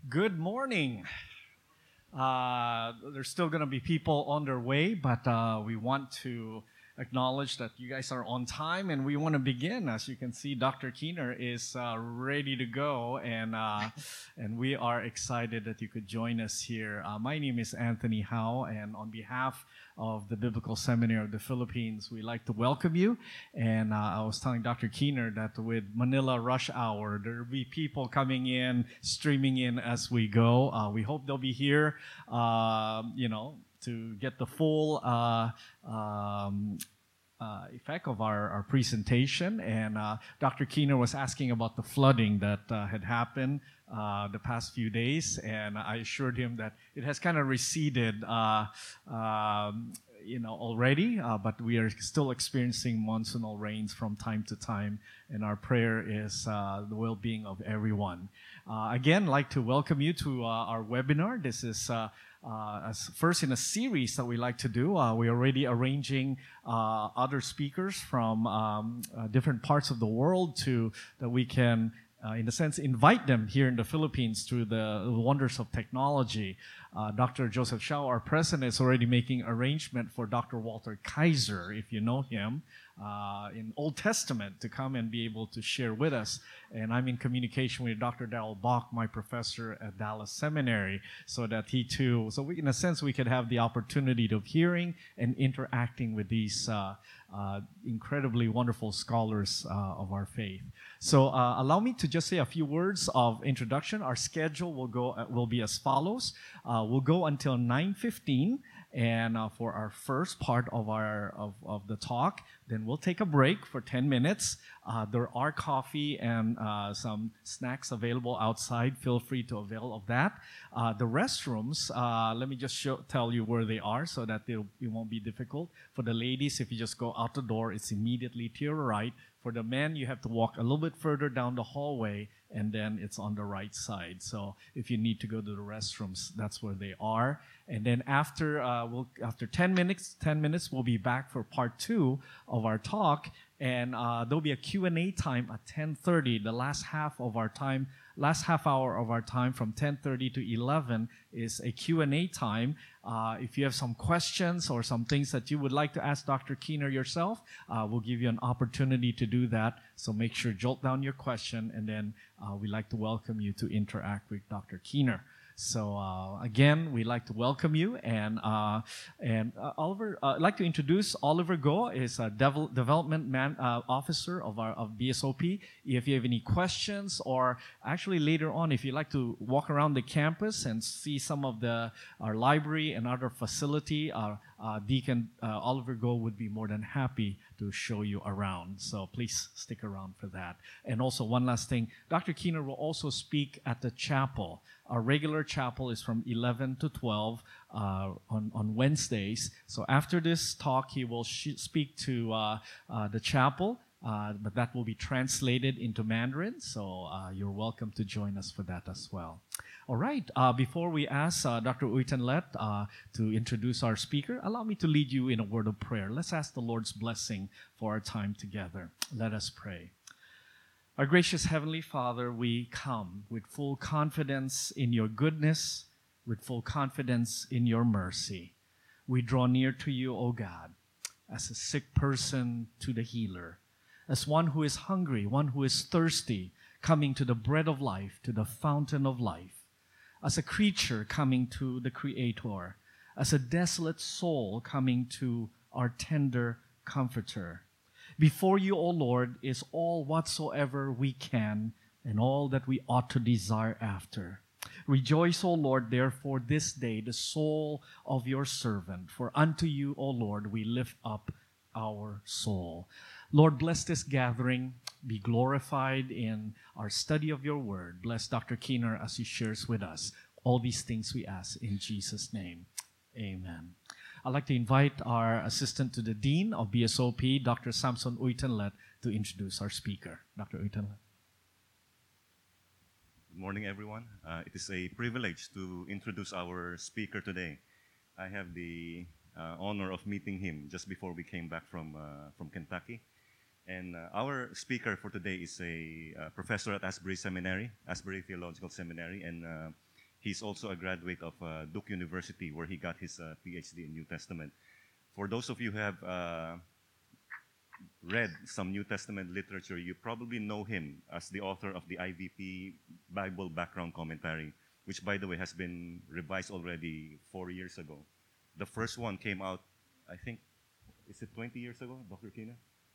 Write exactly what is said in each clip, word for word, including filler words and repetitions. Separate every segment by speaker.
Speaker 1: Good morning. Uh, there's still going to be people on their way, but uh, we want to acknowledge that you guys are on time and we want to begin. As you can see, Doctor Keener is uh, ready to go, and uh, and we are excited that you could join us here. Uh, my name is Anthony Howe, and on behalf of the Biblical Seminary of the Philippines, we'd like to welcome you. And uh, I was telling Doctor Keener that with Manila rush hour, there will be people coming in, streaming in as we go. Uh, we hope they'll be here, uh, you know, to get the full uh, um, uh, effect of our, our presentation. And uh, Doctor Keener was asking about the flooding that uh, had happened uh, the past few days, and I assured him that it has kind of receded, uh, um, you know, already, uh, but we are still experiencing monsoonal rains from time to time, and our prayer is uh, the well-being of everyone. Uh, again, I'd like to welcome you to uh, our webinar. This is uh, Uh, as first in a series that we like to do. Uh, we're already arranging uh, other speakers from um, uh, different parts of the world to that we can, uh, in a sense, invite them here in the Philippines through the wonders of technology. Uh, Doctor Joseph Shao, our president, is already making arrangement for Doctor Walter Kaiser, if you know him, uh, in Old Testament, to come and be able to share with us. And I'm in communication with Doctor Darrell Bach, my professor at Dallas Seminary, so that he too, so we, in a sense, we could have the opportunity of hearing and interacting with these uh, uh, incredibly wonderful scholars uh, of our faith. So uh, allow me to just say a few words of introduction. Our schedule will go uh, will be as follows. Uh, we'll go until nine fifteen, and uh, for our first part of our of, of the talk, then we'll take a break for ten minutes. Uh, there are coffee and uh, some snacks available outside. Feel free to avail of that. Uh, the restrooms, uh, let me just show, tell you where they are so that it won't be difficult. For the ladies, if you just go out the door, it's immediately to your right. For the men, you have to walk a little bit further down the hallway, and then it's on the right side. So if you need to go to the restrooms, that's where they are. And then after uh, we'll, after ten minutes, ten minutes, we'll be back for part two of our talk, and uh, there'll be a Q and A time at ten thirty. The last half of our time, last half hour of our time from ten thirty to eleven is a Q and A time. Uh, if you have some questions or some things that you would like to ask Doctor Keener yourself, uh, we'll give you an opportunity to do that. So make sure jolt down your question, and then uh, we'd like to welcome you to interact with Doctor Keener. So uh, again, we'd like to welcome you, and uh, and uh, Oliver. Uh, I'd like to introduce Oliver Go, is a devel- development man uh, officer of our of B S O P. If you have any questions, or actually later on, if you'd like to walk around the campus and see some of the our library and other facility, uh, uh, Deacon uh, Oliver Go would be more than happy to show you around. So please stick around for that. And also one last thing, Doctor Keener will also speak at the chapel. Our regular chapel is from eleven to twelve uh, on, on Wednesdays. So after this talk, he will sh- speak to uh, uh, the chapel, uh, but that will be translated into Mandarin. So uh, you're welcome to join us for that as well. All right, uh, before we ask uh, Doctor Uitanlet uh, to introduce our speaker, allow me to lead you in a word of prayer. Let's ask the Lord's blessing for our time together. Let us pray. Our gracious Heavenly Father, we come with full confidence in your goodness, with full confidence in your mercy. We draw near to you, O God, as a sick person to the healer, as one who is hungry, one who is thirsty, coming to the bread of life, to the fountain of life, as a creature coming to the Creator, as a desolate soul coming to our tender Comforter. Before you, O Lord, is all whatsoever we can and all that we ought to desire after. Rejoice, O Lord, therefore, this day, the soul of your servant. For unto you, O Lord, we lift up our soul. Lord, bless this gathering. Be glorified in our study of your word. Bless Doctor Keener as he shares with us. All these things we ask in Jesus' name. Amen. I'd like to invite our assistant to the Dean of B S O P, Doctor Samson Uitanlet, to introduce our speaker. Doctor Uitanlet.
Speaker 2: Good morning, everyone. Uh, it is a privilege to introduce our speaker today. I have the uh, honor of meeting him just before we came back from uh, from Kentucky. And uh, our speaker for today is a uh, professor at Asbury Seminary, Asbury Theological Seminary, and uh, he's also a graduate of uh, Duke University, where he got his uh, PhD in New Testament. For those of you who have uh, read some New Testament literature, you probably know him as the author of the I V P Bible Background Commentary, which, by the way, has been revised already four years ago. The first one came out, I think, is it twenty years ago, Doctor Kina?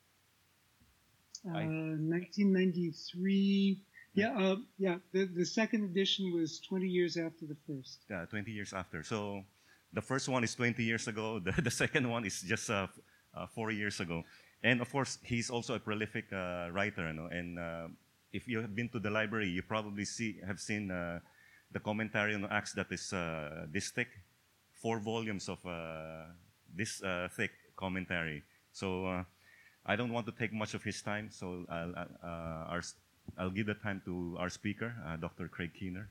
Speaker 3: Uh, nineteen ninety-three. Yeah, uh, yeah. The, the second edition was twenty years after the first.
Speaker 2: Yeah, twenty years after. So the first one is twenty years ago. The, the second one is just uh, uh, four years ago. And of course, he's also a prolific uh, writer. You know? And uh, if you have been to the library, you probably see have seen uh, the commentary on Acts that is uh, this thick, four volumes of uh, this uh, thick commentary. So uh, I don't want to take much of his time. So I'll, uh, our, I'll give the time to our speaker, uh, Doctor Craig Keener.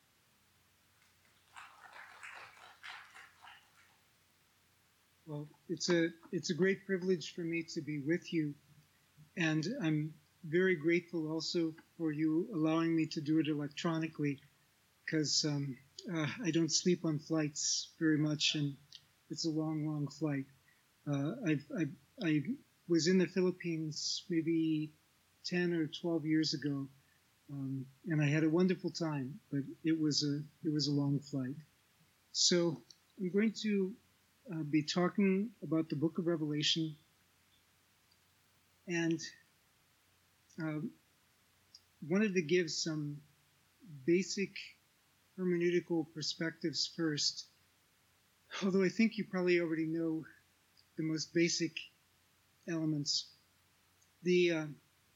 Speaker 3: Well, it's a it's a great privilege for me to be with you, and I'm very grateful also for you allowing me to do it electronically, because um, uh, I don't sleep on flights very much, and it's a long, long flight. Uh, I've, I I was in the Philippines maybe ten or twelve years ago, um, and I had a wonderful time, but it was a it was a long flight. So I'm going to Uh, be talking about the book of Revelation, and uh, wanted to give some basic hermeneutical perspectives first, although I think you probably already know the most basic elements. The uh,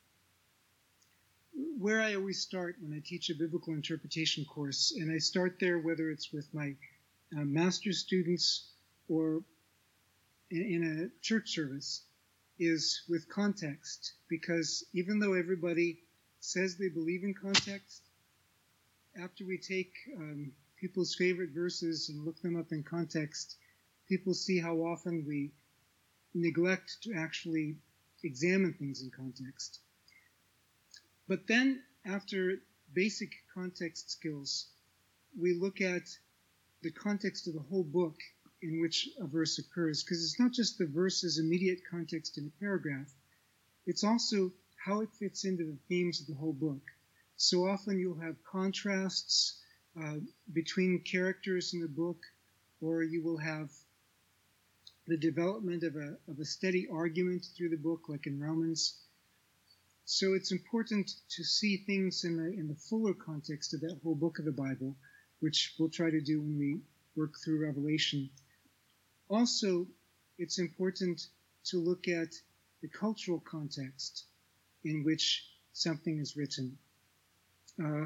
Speaker 3: where I always start when I teach a biblical interpretation course, and I start there whether it's with my uh, master's students or in a church service, is with context. Because even though everybody says they believe in context, after we take um, people's favorite verses and look them up in context, people see how often we neglect to actually examine things in context. But then, after basic context skills, we look at the context of the whole book in which a verse occurs, because it's not just the verse's immediate context in a paragraph, it's also how it fits into the themes of the whole book. So often you'll have contrasts uh, between characters in the book, or you will have the development of a, of a steady argument through the book, like in Romans. So it's important to see things in the, in the fuller context of that whole book of the Bible, which we'll try to do when we work through Revelation. Also, it's important to look at the cultural context in which something is written. Uh,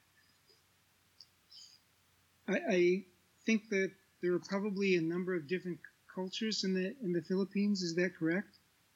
Speaker 3: I, I think that there are probably a number of different cultures in the in the Philippines. Is that correct?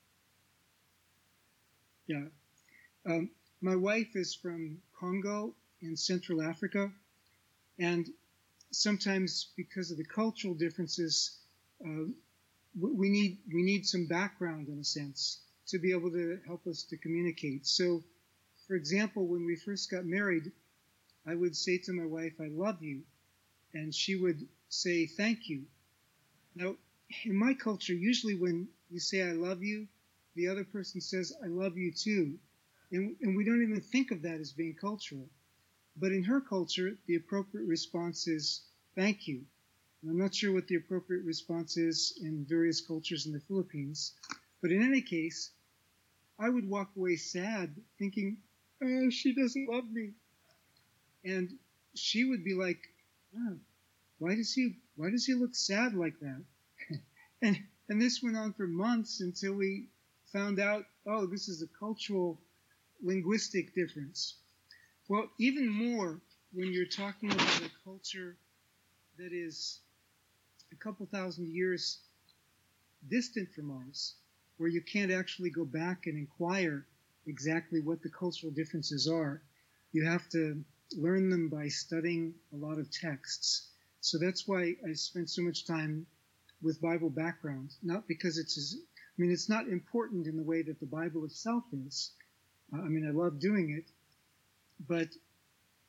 Speaker 3: Yeah. Um, my wife is from Congo in Central Africa, and sometimes because of the cultural differences, Uh, we need we need some background, in a sense, to be able to help us to communicate. So, for example, when we first got married, I would say to my wife, "I love you," and she would say, "Thank you." Now, in my culture, usually when you say "I love you," the other person says, "I love you too," and, and we don't even think of that as being cultural. But in her culture, the appropriate response is "Thank you." And I'm not sure what the appropriate response is in various cultures in the Philippines. But in any case, I would walk away sad, thinking, oh, she doesn't love me. And she would be like, oh, why does he why does he look sad like that? and and this went on for months until we found out, oh, this is a cultural linguistic difference. Well, even more when you're talking about a culture that is a couple thousand years distant from ours, where you can't actually go back and inquire exactly what the cultural differences are. You have to learn them by studying a lot of texts. So that's why I spent so much time with Bible background, not because it's, as, I mean, it's not important in the way that the Bible itself is. Uh, I mean, I love doing it, but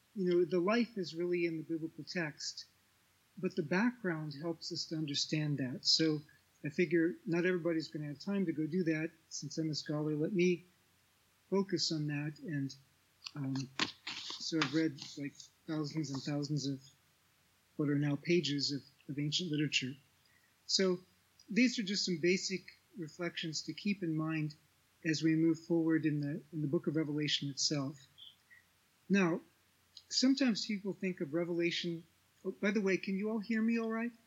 Speaker 3: you know, the life is really in the biblical text, but the background helps us to understand that. So I figure not everybody's going to have time to go do that. Since I'm a scholar, let me focus on that. And um, so I've read like thousands and thousands of what are now pages of, of ancient literature. So these are just some basic reflections to keep in mind as we move forward in the in the book of Revelation itself. Now, sometimes people think of Revelation. Oh, by the way, can you all hear me all right?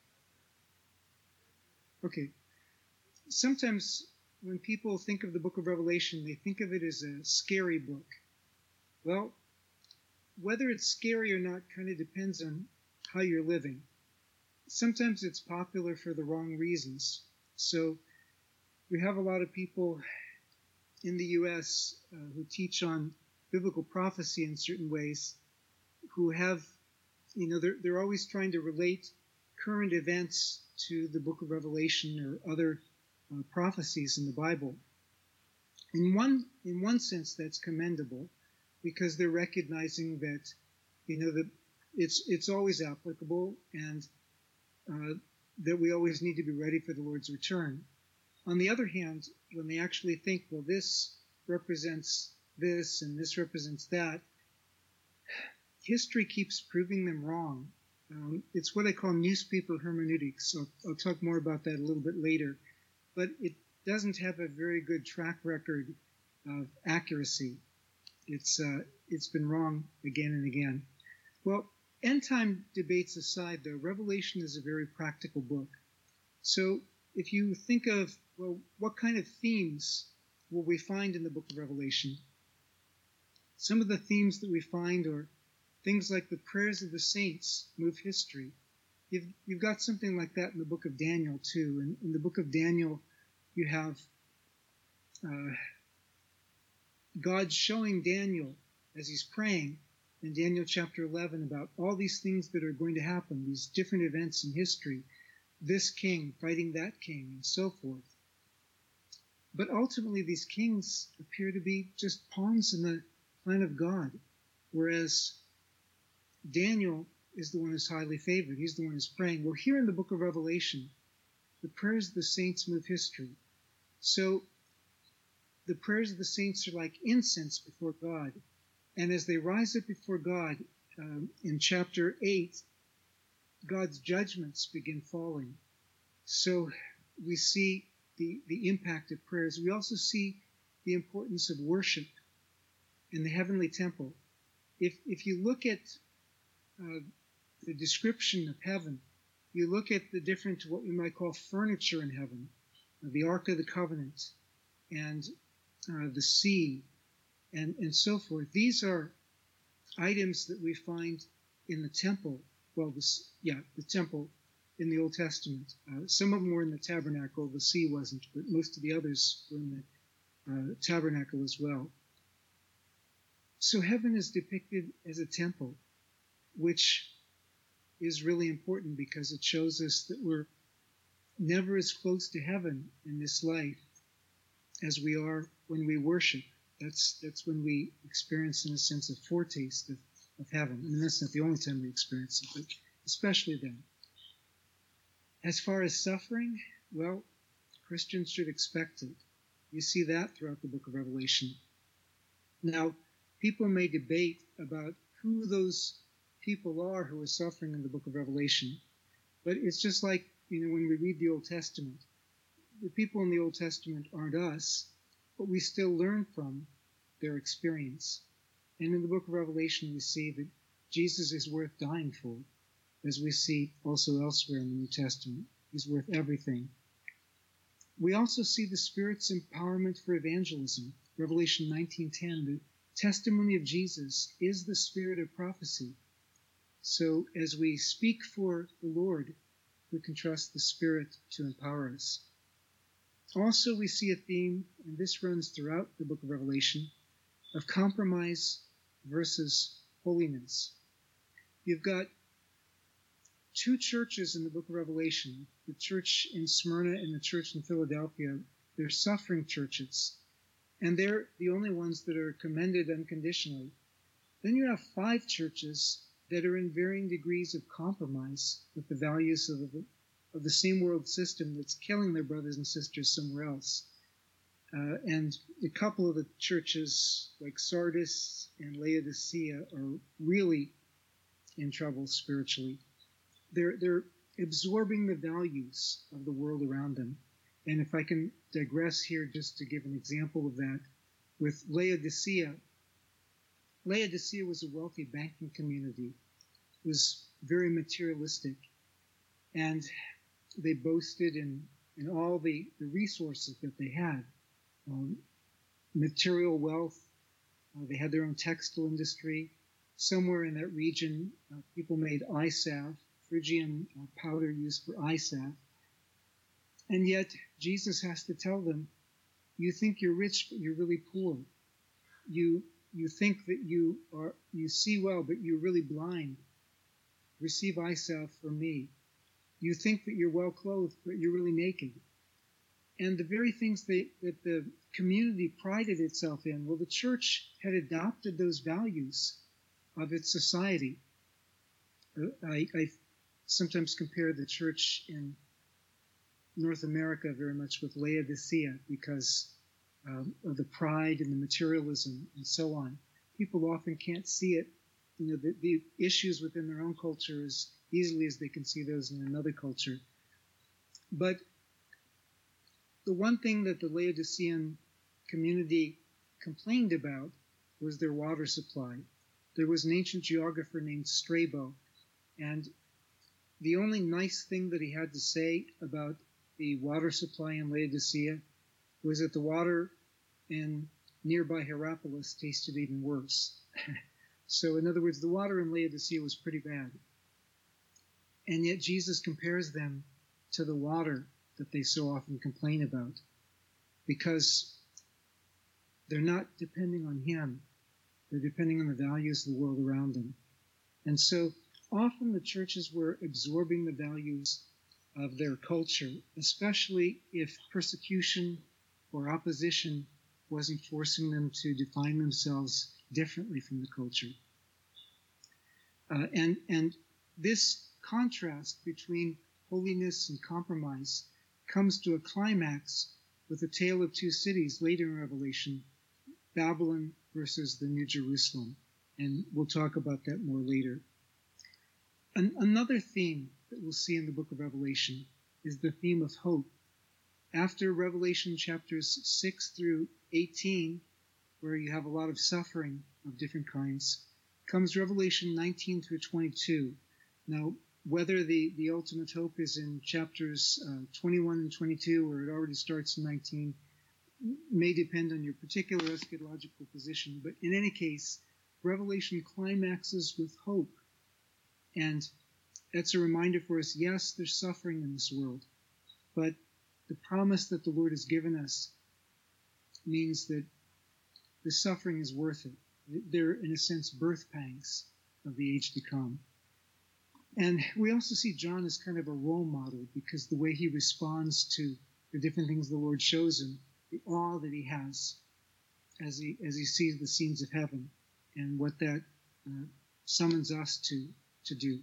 Speaker 3: Okay. Sometimes when people think of the book of Revelation, they think of it as a scary book. Well, whether it's scary or not kind of depends on how you're living. Sometimes it's popular for the wrong reasons. So we have a lot of people in the U S uh, who teach on biblical prophecy in certain ways, who have, you know, they're, they're always trying to relate current events to the book of Revelation or other uh, prophecies in the Bible. In one, in one sense, that's commendable, because they're recognizing that, you know, that it's it's always applicable, and uh, that we always need to be ready for the Lord's return. On the other hand, when they actually think, well, this represents this and this represents that, history keeps proving them wrong. Um, it's what I call newspaper hermeneutics. So I'll talk more about that a little bit later. But it doesn't have a very good track record of accuracy. It's uh, it's been wrong again and again. Well, end time debates aside, though, Revelation is a very practical book. So if you think of, well, what kind of themes will we find in the book of Revelation? Some of the themes that we find are things like the prayers of the saints move history. You've, you've got something like that in the book of Daniel, too. In, in the book of Daniel, you have uh, God showing Daniel as he's praying in Daniel chapter eleven about all these things that are going to happen, these different events in history, this king fighting that king, and so forth. But ultimately, these kings appear to be just pawns in the plan of God, whereas Daniel is the one who's highly favored. He's the one who's praying. Well, here in the book of Revelation, the prayers of the saints move history. So the prayers of the saints are like incense before God. And as they rise up before God, um, in chapter eight, God's judgments begin falling. So we see the, the impact of prayers. We also see the importance of worship in the heavenly temple. If, if you look at uh, the description of heaven, you look at the different, what we might call furniture in heaven, uh, the Ark of the Covenant, and uh, the sea, and, and so forth. These are items that we find in the temple. Well, this, yeah, the temple in the Old Testament. Uh, some of them were in the tabernacle. The sea wasn't, but most of the others were in the uh, tabernacle as well. So heaven is depicted as a temple, which is really important because it shows us that we're never as close to heaven in this life as we are when we worship. That's that's when we experience, in a sense, a foretaste of, of heaven. I mean, that's not the only time we experience it, but especially then. As far as suffering, well, Christians should expect it. You see that throughout the book of Revelation. Now, people may debate about who those people are who are suffering in the book of Revelation, but it's just like, you know, when we read the Old Testament. The people in the Old Testament aren't us, but we still learn from their experience. And in the book of Revelation, we see that Jesus is worth dying for, as we see also elsewhere in the New Testament. He's worth everything. We also see the Spirit's empowerment for evangelism. Revelation nineteen ten, the testimony of Jesus is the spirit of prophecy. So as we speak for the Lord, we can trust the Spirit to empower us. Also, we see a theme, and this runs throughout the book of Revelation, of compromise versus holiness. You've got two churches in the book of Revelation, the church in Smyrna and the church in Philadelphia. They're suffering churches, and they're the only ones that are commended unconditionally. Then you have five churches that are in varying degrees of compromise with the values of the, of the same world system that's killing their brothers and sisters somewhere else. Uh, and a couple of the churches, like Sardis and Laodicea, are really in trouble spiritually. They're, they're absorbing the values of the world around them. And if I can digress here just to give an example of that, with Laodicea, Laodicea was a wealthy banking community. It was very materialistic. And they boasted in, in all the, the resources that they had. Um, material wealth. Uh, they had their own textile industry. Somewhere in that region, uh, people made eye salve, Phrygian uh, powder used for eye salve. And yet, Jesus has to tell them, you think you're rich, but you're really poor. You you think that you are you see well, but you're really blind. Receive eye salve from me. You think that you're well clothed, but you're really naked. And the very things that, that the community prided itself in, well, the church had adopted those values of its society. Uh, I, I sometimes compare the church in North America very much with Laodicea because um, of the pride and the materialism and so on. People often can't see it, you know, the, the issues within their own culture as easily as they can see those in another culture. But the one thing that the Laodicean community complained about was their water supply. There was an ancient geographer named Strabo, and the only nice thing that he had to say about the water supply in Laodicea was that the water in nearby Hierapolis tasted even worse. So in other words, the water in Laodicea was pretty bad. And yet Jesus compares them to the water that they so often complain about, because they're not depending on him. They're depending on the values of the world around them. And so often the churches were absorbing the values of their culture, especially if persecution or opposition wasn't forcing them to define themselves differently from the culture. Uh, and, and this contrast between holiness and compromise comes to a climax with a tale of two cities later in Revelation, Babylon versus the New Jerusalem. And we'll talk about that more later. An, another theme that we'll see in the book of Revelation is the theme of hope. After Revelation chapters six through eighteen, where you have a lot of suffering of different kinds, comes Revelation nineteen through twenty-two. Now, whether the, the ultimate hope is in chapters uh, twenty-one and twenty-two, or it already starts in nineteen, may depend on your particular eschatological position. But in any case, Revelation climaxes with hope. And that's a reminder for us, yes, there's suffering in this world, but the promise that the Lord has given us means that the suffering is worth it. They're, in a sense, birth pangs of the age to come. And we also see John as kind of a role model, because the way he responds to the different things the Lord shows him, the awe that he has as he as he sees the scenes of heaven, and what that uh, summons us to, to do.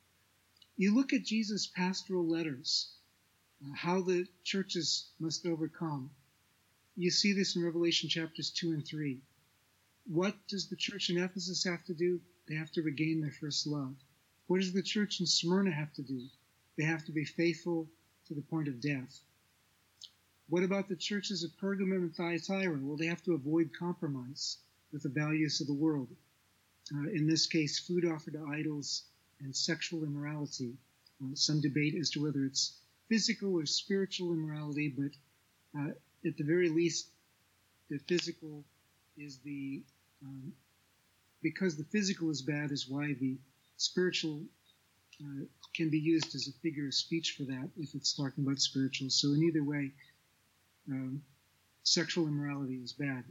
Speaker 3: You look at Jesus' pastoral letters, uh, how the churches must overcome. You see this in Revelation chapters two and three. What does the church in Ephesus have to do? They have to regain their first love. What does the church in Smyrna have to do? They have to be faithful to the point of death. What about the churches of Pergamum and Thyatira? Well, they have to avoid compromise with the values of the world. Uh, in this case, food offered to idols and sexual immorality. Uh, some debate as to whether it's physical or spiritual immorality, but uh, at the very least, the physical is the, um, because the physical is bad is why the spiritual uh, can be used as a figure of speech for that if it's talking about spiritual. So in either way, um, sexual immorality is bad.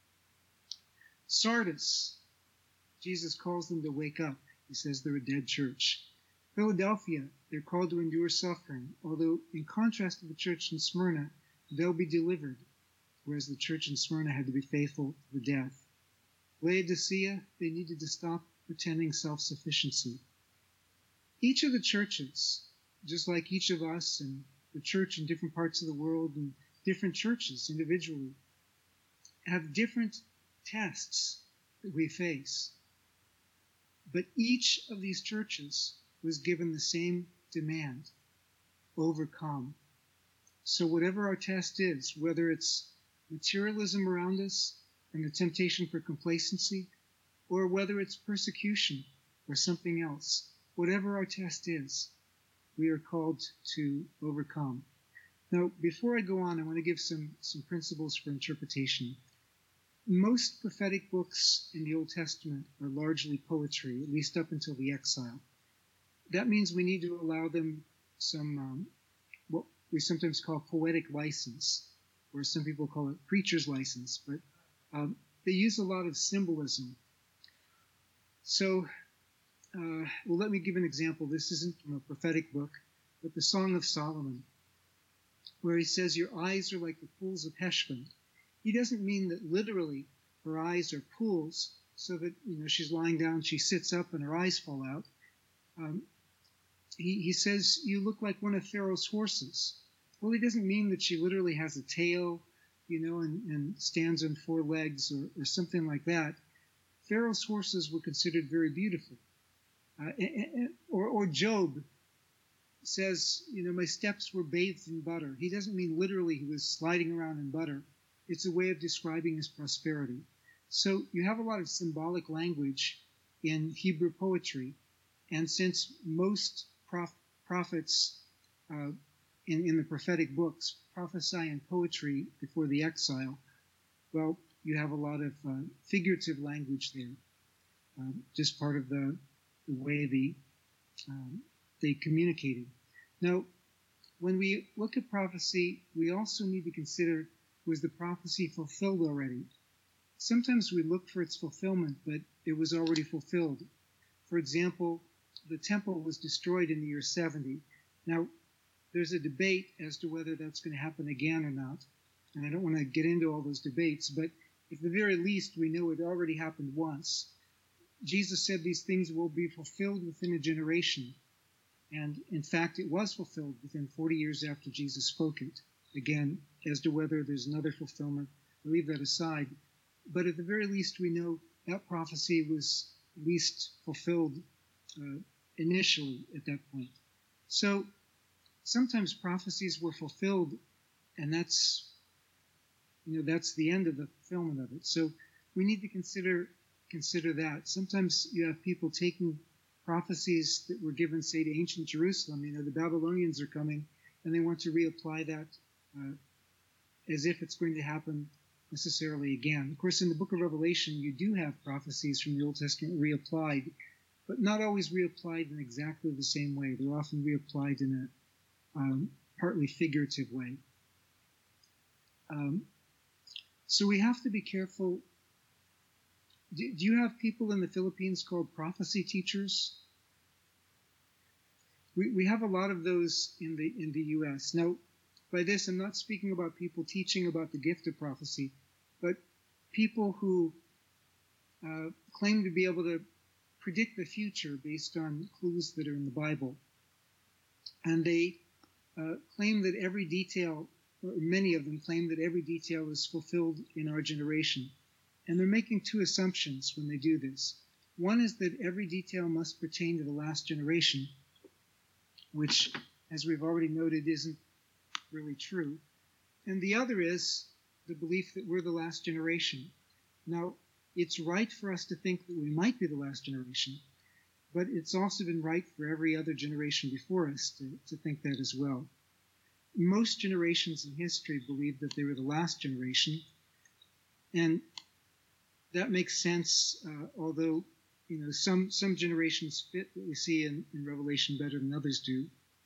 Speaker 3: Sardis, Jesus calls them to wake up. He says they're a dead church. Philadelphia, they're called to endure suffering, although in contrast to the church in Smyrna, they'll be delivered, whereas the church in Smyrna had to be faithful to the death. Laodicea, they needed to stop pretending self-sufficiency. Each of the churches, just like each of us and the church in different parts of the world and different churches individually, have different tests that we face. But each of these churches was given the same demand: overcome. So whatever our test is, whether it's materialism around us and the temptation for complacency, or whether it's persecution or something else, whatever our test is, we are called to overcome. Now, before I go on, I want to give some, some principles for interpretation. Most prophetic books in the Old Testament are largely poetry, at least up until the exile. That means we need to allow them some, um, what we sometimes call poetic license, or some people call it preacher's license, but um, they use a lot of symbolism. So, uh, well, let me give an example. This isn't from a prophetic book, but the Song of Solomon, where he says, "Your eyes are like the pools of Heshbon." He doesn't mean that literally her eyes are pools, so that, you know, she's lying down, she sits up, and her eyes fall out. Um, he, he says, "You look like one of Pharaoh's horses." Well, he doesn't mean that she literally has a tail, you know, and, and stands on four legs or, or something like that. Pharaoh's horses were considered very beautiful. Uh, or, or Job says, you know, "My steps were bathed in butter." He doesn't mean literally he was sliding around in butter. It's a way of describing his prosperity. So you have a lot of symbolic language in Hebrew poetry. And since most prof- prophets uh, in, in the prophetic books prophesy in poetry before the exile, well, you have a lot of uh, figurative language there, uh, just part of the, the way the, um, they communicated. Now, when we look at prophecy, we also need to consider, was the prophecy fulfilled already? Sometimes we look for its fulfillment, but it was already fulfilled. For example, the temple was destroyed in the year seventy. Now, there's a debate as to whether that's going to happen again or not, and I don't want to get into all those debates, but at the very least, we know it already happened once. Jesus said these things will be fulfilled within a generation, and in fact, it was fulfilled within forty years after Jesus spoke it. Again, as to whether there's another fulfillment, I'll leave that aside. But at the very least, we know that prophecy was at least fulfilled uh, initially at that point. So sometimes prophecies were fulfilled, and that's, you know, that's the end of the fulfillment of it. So we need to consider consider that. Sometimes you have people taking prophecies that were given, say, to ancient Jerusalem. You know, the Babylonians are coming, and they want to reapply that uh, as if it's going to happen necessarily again. Of course, in the book of Revelation, you do have prophecies from the Old Testament reapplied, but not always reapplied in exactly the same way. They're often reapplied in a um, partly figurative way. Um, so we have to be careful. Do, do you have people in the Philippines called prophecy teachers? We, we have a lot of those in the in the U S. Now, by this, I'm not speaking about people teaching about the gift of prophecy, but people who uh, claim to be able to predict the future based on clues that are in the Bible. And they uh, claim that every detail, or many of them claim that every detail is fulfilled in our generation. And they're making two assumptions when they do this. One is that every detail must pertain to the last generation, which, as we've already noted, isn't really true. And the other is the belief that we're the last generation. Now, it's right for us to think that we might be the last generation, but it's also been right for every other generation before us to, to think that as well. Most generations in history believed that they were the last generation, and that makes sense, uh, although, you know, some, some generations fit what we see in, in Revelation better than others do.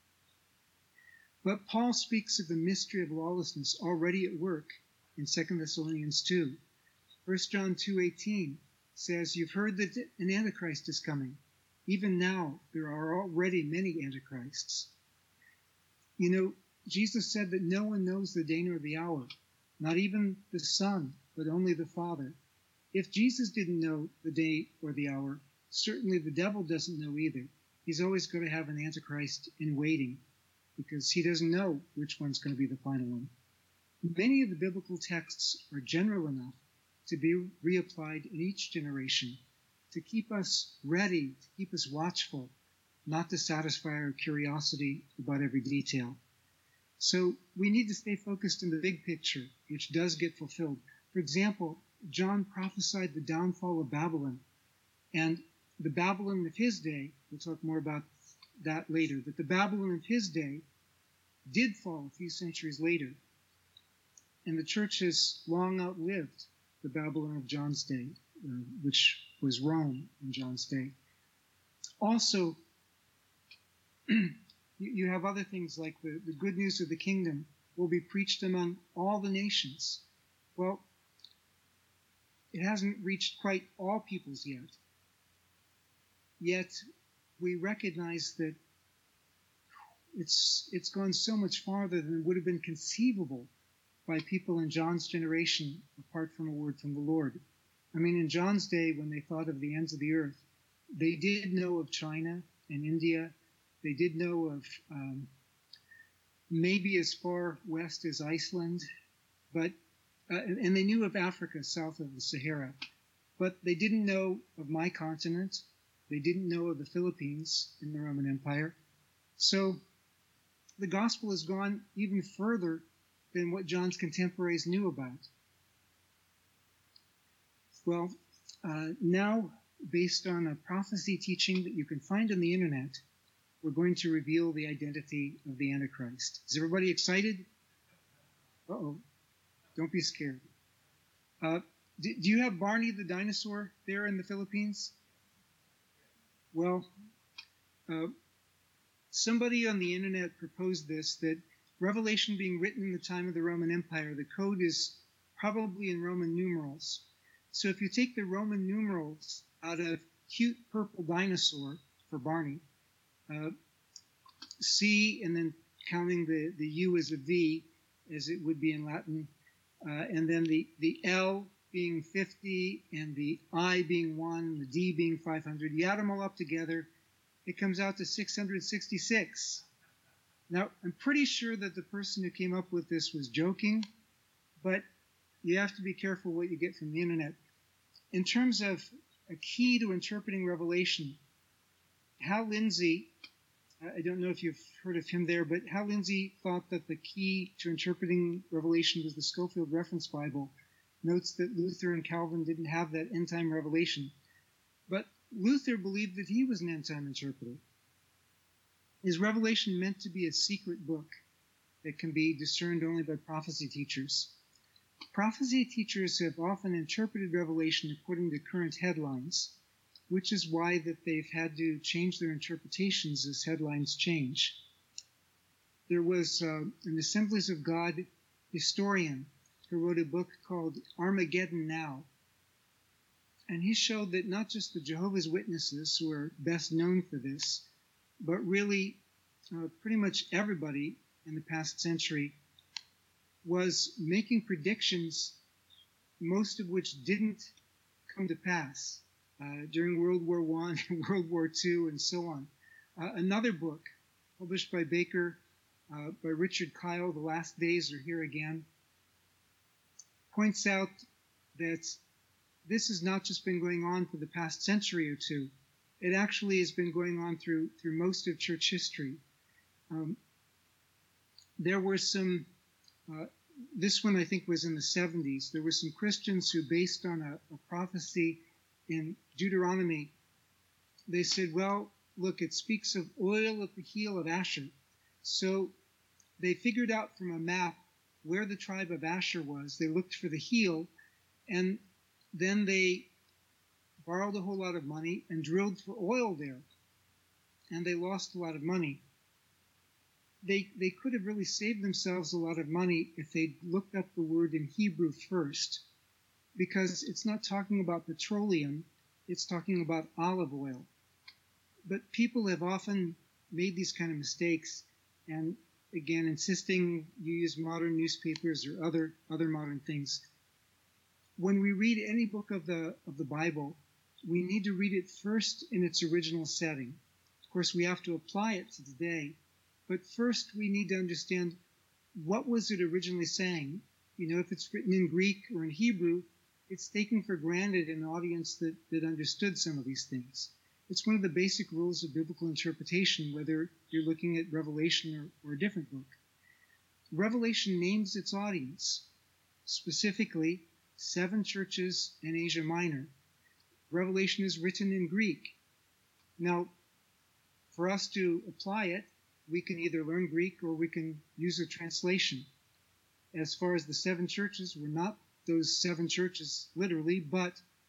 Speaker 3: But Paul speaks of the mystery of lawlessness already at work in Second Thessalonians two. First John two eighteen says, "You've heard that an Antichrist is coming. Even now, there are already many Antichrists." You know, Jesus said that no one knows the day nor the hour, not even the Son, but only the Father. if Jesus didn't know the day or the hour, certainly the devil doesn't know either. He's always going to have an Antichrist in waiting because he doesn't know which one's going to be the final one. Many of the biblical texts are general enough to be reapplied in each generation to keep us ready, to keep us watchful, not to satisfy our curiosity about every detail. So we need to stay focused in the big picture, which does get fulfilled. For example, John prophesied the downfall of Babylon, and the Babylon of his day, we'll talk more about that later, that the Babylon of his day did fall a few centuries later, and the church has long outlived the Babylon of John's day, uh, which was Rome in John's day. Also, you have other things like the, the good news of the kingdom will be preached among all the nations. Well, it hasn't reached quite all peoples yet. Yet we recognize that it's it's gone so much farther than would have been conceivable by people in John's generation apart from a word from the Lord. I mean, in John's day, when they thought of the ends of the earth, they did know of China and India. They did know of um, maybe as far west as Iceland, but uh, and they knew of Africa south of the Sahara. But they didn't know of my continent. They didn't know of the Philippines in the Roman Empire. So the gospel has gone even further than what John's contemporaries knew about. Well, uh, now, based on a prophecy teaching that you can find on the internet, we're going to reveal the identity of the Antichrist. Is everybody excited? Uh-oh. Don't be scared. Uh, do, do you have Barney the dinosaur there in the Philippines? Well, uh, somebody on the internet proposed this, that Revelation being written in the time of the Roman Empire, the code is probably in Roman numerals. So if you take the Roman numerals out of cute purple dinosaur for Barney, uh, C, and then counting the, the U as a V, as it would be in Latin, uh, and then the, the L being fifty, and the I being one, the D being five hundred. You add them all up together, it comes out to six hundred sixty-six. Now, I'm pretty sure that the person who came up with this was joking, but you have to be careful what you get from the internet. In terms of a key to interpreting Revelation, Hal Lindsey, I don't know if you've heard of him there, but Hal Lindsey thought that the key to interpreting Revelation was the Scofield Reference Bible. Notes that Luther and Calvin didn't have that end-time revelation. But Luther believed that he was an end-time interpreter. Is Revelation meant to be a secret book that can be discerned only by prophecy teachers? Prophecy teachers have often interpreted Revelation according to current headlines, which is why that they've had to change their interpretations as headlines change. There was uh, an Assemblies of God historian who wrote a book called Armageddon Now. And he showed that not just the Jehovah's Witnesses, who are best known for this, but really uh, pretty much everybody in the past century was making predictions, most of which didn't come to pass uh, during World War One, World War Two, and so on. Uh, another book published by Baker, uh, by Richard Kyle, The Last Days Are Here Again, points out that this has not just been going on for the past century or two. It actually has been going on through through most of church history. Um, there were some, uh, this one I think was in the seventies, there were some Christians who, based on a, a prophecy in Deuteronomy, they said, well, look, it speaks of oil at the heel of Asher. So they figured out from a map where the tribe of Asher was. They looked for the heel, and then they borrowed a whole lot of money and drilled for oil there, and they lost a lot of money. They they could have really saved themselves a lot of money if they'd looked up the word in Hebrew first, because it's not talking about petroleum, it's talking about olive oil. But people have often made these kind of mistakes, and again, insisting you use modern newspapers or other other modern things. when we read any book of the of the Bible, we need to read it first in its original setting. Of course, we have to apply it to today, but first we need to understand what was it originally saying. You know, if it's written in Greek or in Hebrew, it's taken for granted an audience that, that understood some of these things. It's one of the basic rules of biblical interpretation, whether you're looking at Revelation or, or a different book. Revelation names its audience, specifically seven churches in Asia Minor. Revelation is written in Greek. Now, for us to apply it, we can either learn Greek or we can use a translation. As far as the seven churches, we're not those seven churches literally, but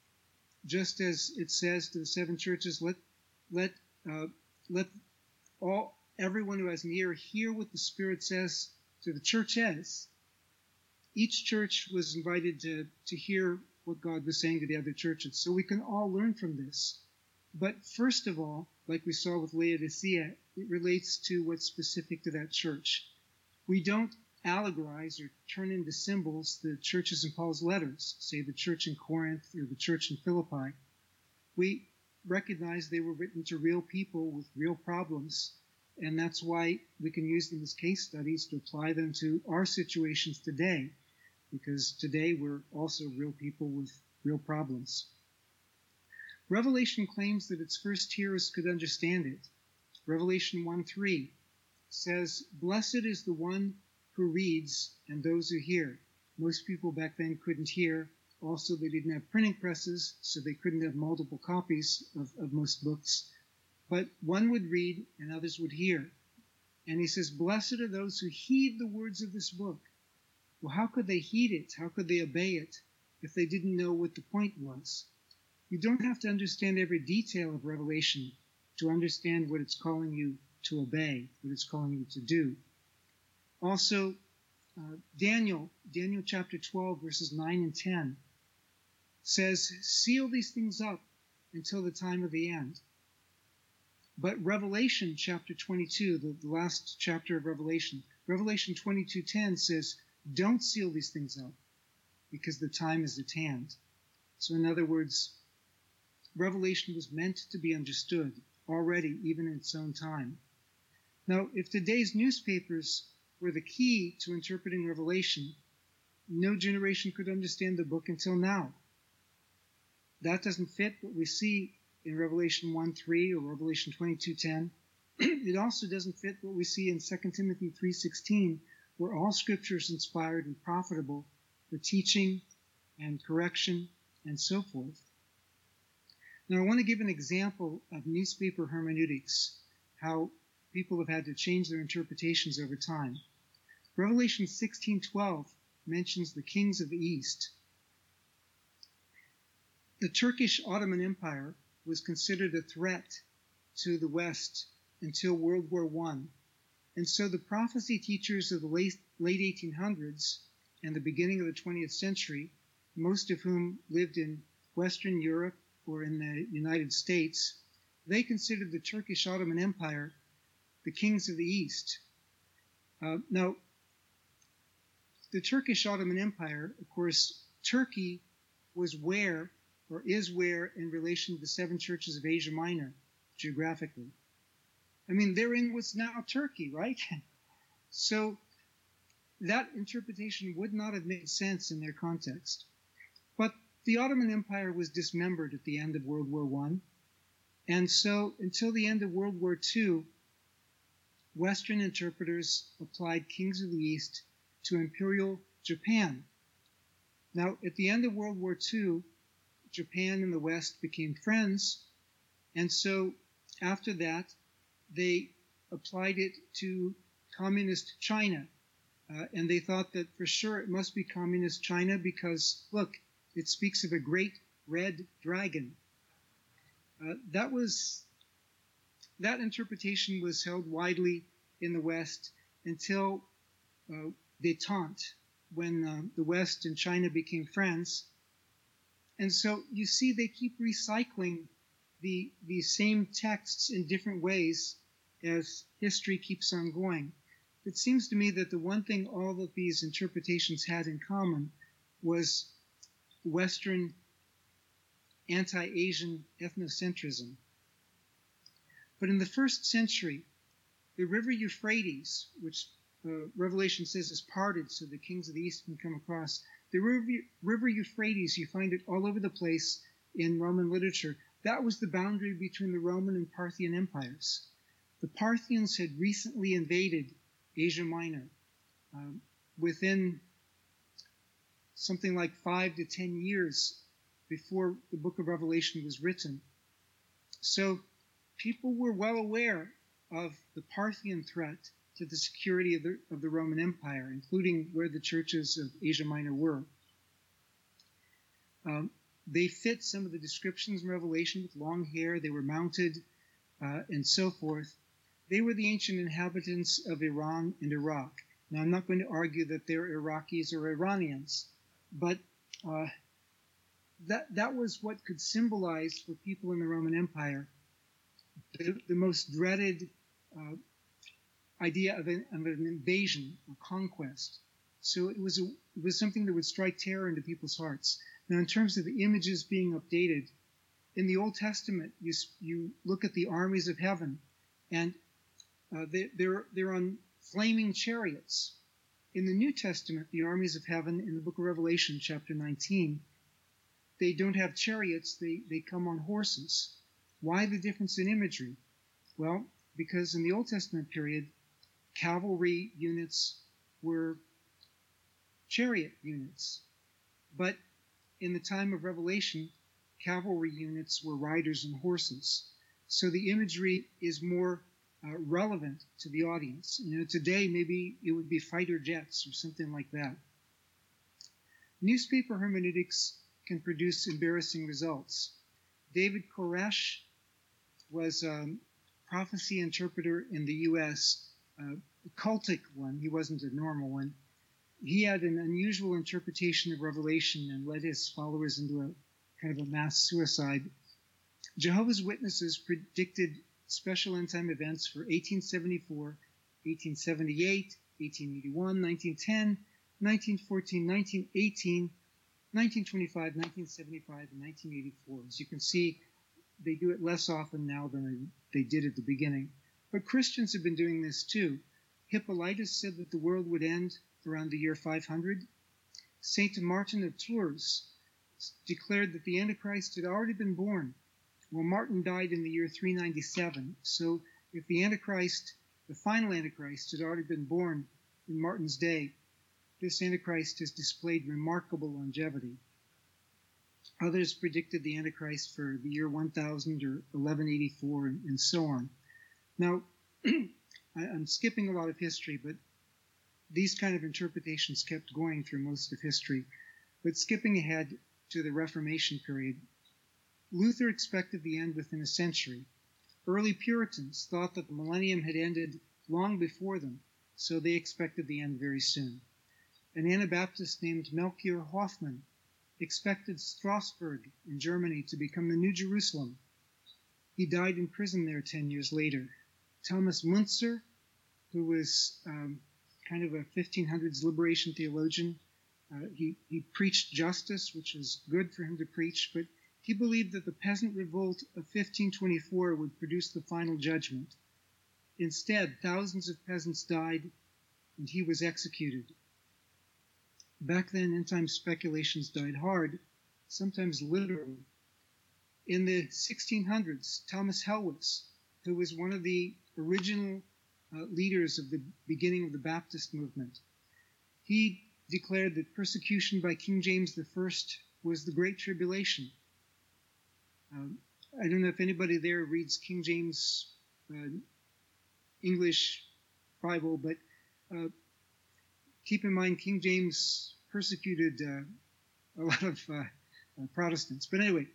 Speaker 3: just as it says to the seven churches, let let uh, let all everyone who has an ear hear what the Spirit says to the churches. Each church was invited to, to hear what God was saying to the other churches. So we can all learn from this. But first of all, like we saw with Laodicea, it relates to what's specific to that church. We don't allegorize or turn into symbols the churches in Paul's letters, say the church in Corinth or the church in Philippi. We recognize they were written to real people with real problems, and that's why we can use them as case studies to apply them to our situations today, because today we're also real people with real problems. Revelation claims that its first hearers could understand it. Revelation one three says, "Blessed is the one who reads and those who hear." Most people back then couldn't hear. Also, they didn't have printing presses, so they couldn't have multiple copies of, of most books. But one would read and others would hear. And he says, "Blessed are those who heed the words of this book." Well, how could they heed it? How could they obey it if they didn't know what the point was? You don't have to understand every detail of Revelation to understand what it's calling you to obey, what it's calling you to do. Also, uh, Daniel, Daniel chapter twelve, verses nine and ten, says, "Seal these things up until the time of the end." But Revelation chapter twenty-two, the, the last chapter of Revelation, Revelation twenty-two ten says, "Don't seal these things up because the time is at hand." So in other words, Revelation was meant to be understood already, even in its own time. Now, if today's newspapers were the key to interpreting Revelation, no generation could understand the book until now. That doesn't fit what we see in Revelation one three or Revelation twenty-two ten. It also doesn't fit what we see in Second Timothy three sixteen, where all Scripture is inspired and profitable for teaching and correction and so forth. Now, I want to give an example of newspaper hermeneutics, how people have had to change their interpretations over time. Revelation sixteen twelve mentions the kings of the East. The Turkish Ottoman Empire was considered a threat to the West until World War One. And so the prophecy teachers of the late, late eighteen hundreds and the beginning of the twentieth century, most of whom lived in Western Europe or in the United States, they considered the Turkish Ottoman Empire the kings of the East. Uh, now, the Turkish Ottoman Empire, of course, Turkey was where, or is where, in relation to the seven churches of Asia Minor, geographically. I mean, they're in what's now Turkey, right? So that interpretation would not have made sense in their context. But the Ottoman Empire was dismembered at the end of World War One, and so until the end of World War Two, Western interpreters applied kings of the East to Imperial Japan. Now, at the end of World War Two, Japan and the West became friends, and so after that, they applied it to communist China. Uh, and they thought that for sure it must be communist China because, look, it speaks of a great red dragon. Uh, that was that interpretation was held widely in the West until uh, détente, when uh, the West and China became friends. And so you see they keep recycling the, the same texts in different ways as history keeps on going. It seems to me that the one thing all of these interpretations had in common was Western anti-Asian ethnocentrism. But in the first century, the river Euphrates, which uh, Revelation says is parted so the kings of the east can come across, the river, river Euphrates, you find it all over the place in Roman literature. That was the boundary between the Roman and Parthian empires. The Parthians had recently invaded Asia Minor. Um, within something like five to ten years before the book of Revelation was written. So people were well aware of the Parthian threat to the security of the, of the Roman Empire, including where the churches of Asia Minor were. Um, they fit some of the descriptions in Revelation with long hair, they were mounted, uh, and so forth. They were the ancient inhabitants of Iran and Iraq. Now, I'm not going to argue that they're Iraqis or Iranians, but uh, that, that was what could symbolize for people in the Roman Empire the, the most dreaded uh, idea of an, of an invasion or conquest. So it was, a, it was something that would strike terror into people's hearts. Now, in terms of the images being updated, in the Old Testament, you, you look at the armies of heaven, and uh, they, they're, they're on flaming chariots. In the New Testament, the armies of heaven, in the book of Revelation, chapter nineteen, they don't have chariots, they, they come on horses. Why the difference in imagery? Well, because in the Old Testament period, cavalry units were chariot units. But in the time of Revelation, cavalry units were riders and horses. So the imagery is more uh, relevant to the audience. You know, today maybe it would be fighter jets or something like that. Newspaper hermeneutics can produce embarrassing results. David Koresh was a prophecy interpreter in the U S, uh, a cultic one. He wasn't a normal one. He had an unusual interpretation of Revelation and led his followers into a kind of a mass suicide. Jehovah's Witnesses predicted special end-time events for eighteen seventy-four, eighteen seventy-eight, eighteen eighty-one, nineteen ten, nineteen fourteen, nineteen eighteen, nineteen twenty-five, nineteen seventy-five, and nineteen eighty-four. As you can see, they do it less often now than they did at the beginning. But Christians have been doing this too. Hippolytus said that the world would end around the year five hundred. Saint Martin of Tours declared that the Antichrist had already been born. Well, Martin died in the year three ninety-seven, so if the Antichrist, the final Antichrist, had already been born in Martin's day, this Antichrist has displayed remarkable longevity. Others predicted the Antichrist for the year one thousand or eleven eighty-four and, and so on. Now, I'm skipping a lot of history, but these kind of interpretations kept going through most of history. But skipping ahead to the Reformation period, Luther expected the end within a century. Early Puritans thought that the millennium had ended long before them, so they expected the end very soon. An Anabaptist named Melchior Hoffman expected Strasbourg in Germany to become the New Jerusalem. He died in prison there ten years later. Thomas Müntzer, who was um, kind of a fifteen hundreds liberation theologian, uh, he, he preached justice, which was good for him to preach, but he believed that the peasant revolt of fifteen twenty-four would produce the final judgment. Instead, thousands of peasants died, and he was executed. Back then, end-time speculations died hard, sometimes literally. In the sixteen hundreds, Thomas Helwys, who was one of the original uh, leaders of the beginning of the Baptist movement, he declared that persecution by King James the First was the Great Tribulation. Um, I don't know if anybody there reads King James uh, English Bible, but uh, keep in mind King James persecuted uh, a lot of uh, uh, Protestants. But anyway,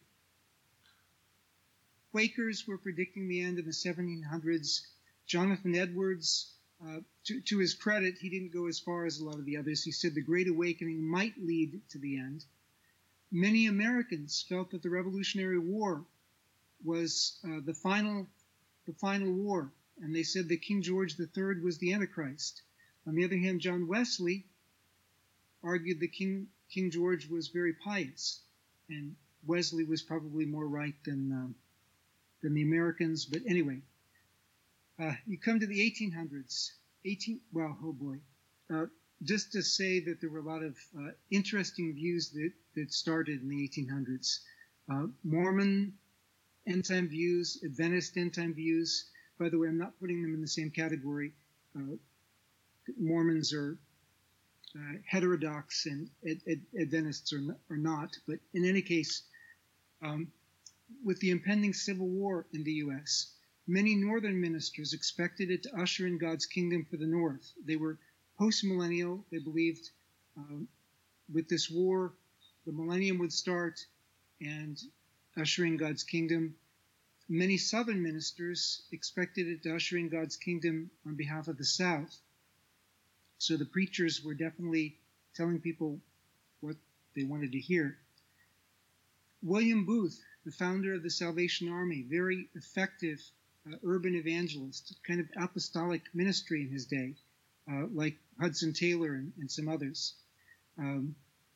Speaker 3: Quakers were predicting the end in the seventeen hundreds. Jonathan Edwards, uh, to, to his credit, he didn't go as far as a lot of the others. He said the Great Awakening might lead to the end. Many Americans felt that the Revolutionary War was uh, the final, the final war, and they said that King George the Third was the Antichrist. On the other hand, John Wesley argued that King, King George was very pious, and Wesley was probably more right than um, than the Americans. But anyway, uh, you come to the eighteen hundreds. eighteen well, oh boy. Uh, just to say that there were a lot of uh, interesting views that, that started in the eighteen hundreds. Uh, Mormon end-time views, Adventist end-time views. By the way, I'm not putting them in the same category. Uh, Mormons are uh, heterodox and Ad- Ad- Adventists are not, are not. But in any case, um, with the impending civil war in the U S, many northern ministers expected it to usher in God's kingdom for the North. They were post-millennial. They believed um, with this war, the millennium would start and usher in God's kingdom. Many southern ministers expected it to usher in God's kingdom on behalf of the South. So the preachers were definitely telling people what they wanted to hear. William Booth, the founder of the Salvation Army, very effective uh, urban evangelist, kind of apostolic ministry in his day, uh, like Hudson Taylor and, and some others. Um,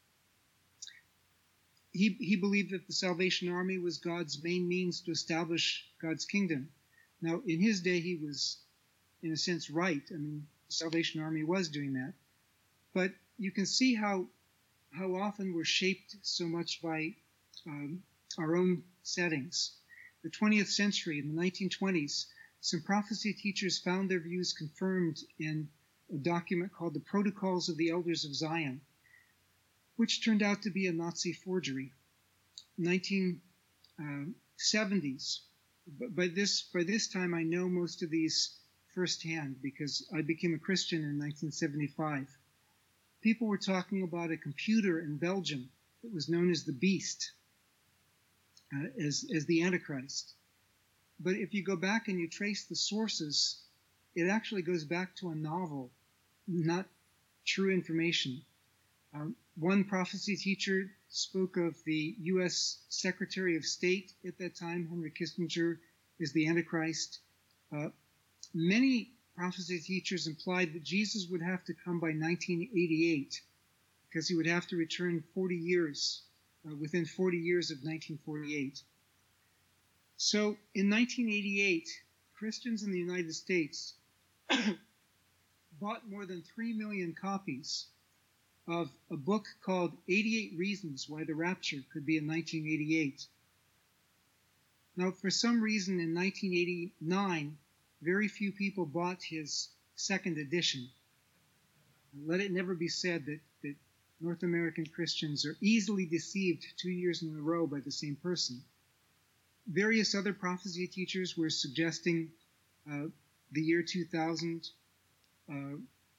Speaker 3: he, he believed that the Salvation Army was God's main means to establish God's kingdom. Now, in his day, he was, in a sense, right. I mean, the Salvation Army was doing that. But you can see how how often we're shaped so much by um, our own settings. The twentieth century, in the nineteen twenties, some prophecy teachers found their views confirmed in a document called the Protocols of the Elders of Zion, which turned out to be a Nazi forgery. nineteen seventies. By this, by this time, I know most of these firsthand because I became a Christian in nineteen seventy-five. People were talking about a computer in Belgium that was known as the Beast, uh, as, as the Antichrist. But if you go back and you trace the sources, it actually goes back to a novel, not true information. Um, one prophecy teacher spoke of the U S Secretary of State at that time, Henry Kissinger, as the Antichrist. Uh, many prophecy teachers implied that Jesus would have to come by nineteen eighty-eight because he would have to return forty years, uh, within forty years of nineteen forty-eight. So in nineteen eighty-eight, Christians in the United States bought more than three million copies of a book called eighty-eight Reasons Why the Rapture Could Be in nineteen eighty-eight. Now, for some reason in nineteen eighty-nine, very few people bought his second edition. Let it never be said that, that North American Christians are easily deceived two years in a row by the same person. Various other prophecy teachers were suggesting uh, the year two thousand, uh,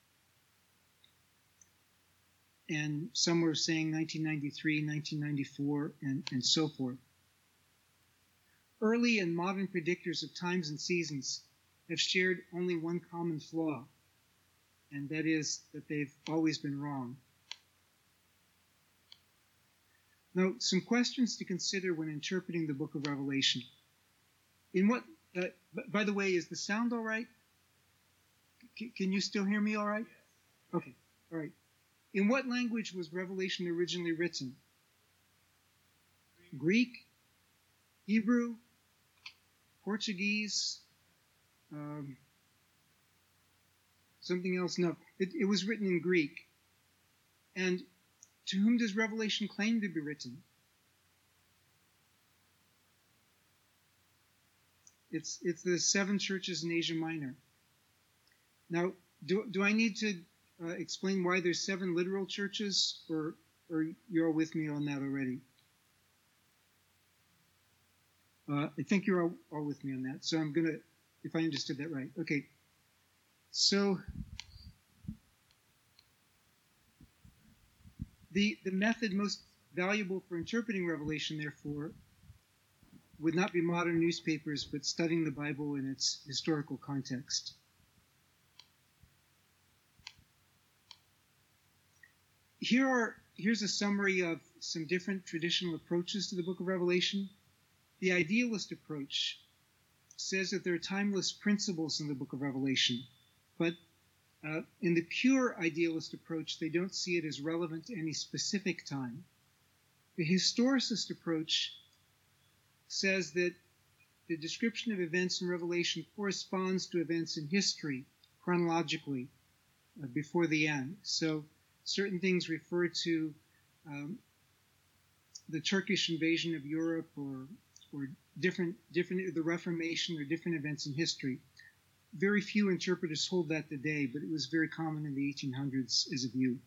Speaker 3: and some were saying nineteen ninety-three, nineteen ninety-four, and, and so forth. Early and modern predictors of times and seasons have shared only one common flaw, and that is that they've always been wrong. Now, some questions to consider when interpreting the book of Revelation. In what, uh, by the way, is the sound all right? C- can you still hear me all right? Okay, all right. In what language was Revelation originally written? Greek, Hebrew, Portuguese, um, something else? No, it, it was written in Greek. And to whom does Revelation claim to be written? It's it's the seven churches in Asia Minor. Now, do do I need to uh, explain why there's seven literal churches, or or you're all with me on that already? Uh, I think you're all, all with me on that. So I'm gonna, if I understood that right. Okay. So the the method most valuable for interpreting Revelation, therefore, would not be modern newspapers, but studying the Bible in its historical context. Here are here's a summary of some different traditional approaches to the book of Revelation. The idealist approach says that there are timeless principles in the book of Revelation, but Uh, in the pure idealist approach, they don't see it as relevant to any specific time. The historicist approach says that the description of events in Revelation corresponds to events in history, chronologically, uh, before the end. So certain things refer to um, the Turkish invasion of Europe, or or different different the Reformation, or different events in history. Very few interpreters hold that today, but it was very common in the eighteen hundreds as a view.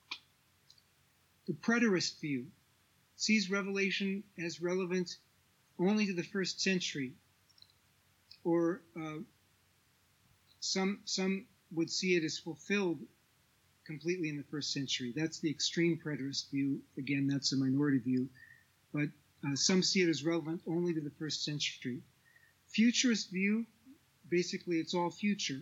Speaker 3: The preterist view sees Revelation as relevant only to the first century, or uh, some some would see it as fulfilled completely in the first century. That's the extreme preterist view. Again, that's a minority view, but uh, some see it as relevant only to the first century. Futurist view, basically it's all future.